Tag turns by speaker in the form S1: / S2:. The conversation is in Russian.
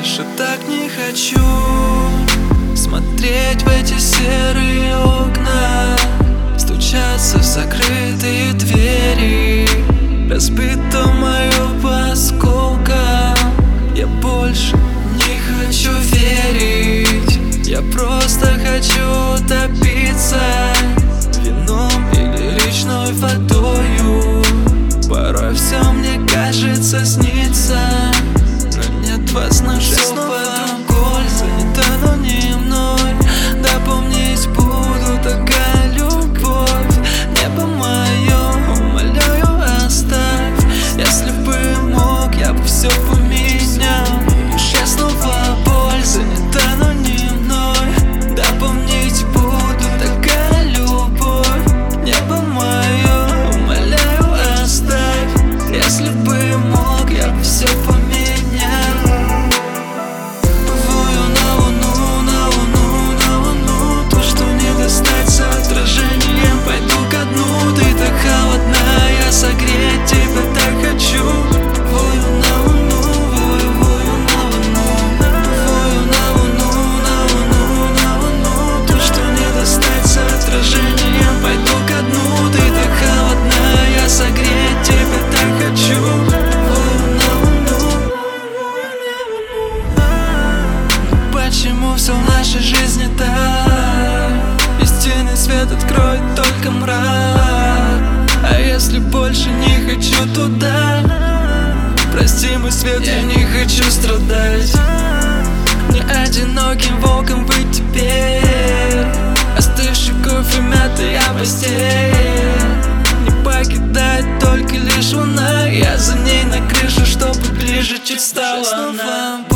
S1: больше так не хочу смотреть в эти серые окна, стучаться в закрытые двери. Разбито мое по осколкам. Я больше не хочу верить. Я просто хочу топиться вином или речной водою. Порой все мне кажется снится, но нет вас на снова другой. Занята, но не мной. Да помнить буду, такая любовь. Небо мое, умоляю, оставь. Если бы мог, я бы все поменял. Душе снова боль, занята, но не мной. Да помнить буду, такая любовь. Небо мое, умоляю, оставь. Если бы мог, я бы все поменял. Плыву на луну, на луну, на луну. То, что не достать с отражением, пойду ко дну. Ты так холодна, я согреть тебя так хочу. Вою на луну, вою на луну. Вою на луну, на луну, на луну. То, что не достать с отражением, пойду ко дну. Ты так холодна, я согреть тебя так хочу. Вою на луну. Но почему все в нашей жизни так? Истинный свет откроет только мрак. А если больше не хочу туда, прости, мой свет, я не хочу страдать. Не одиноким волком быть теперь. Остывший кофе, мятая постель. Не покидает только лишь луна. Я за ней на крыше, чтобы ближе чуть стала она.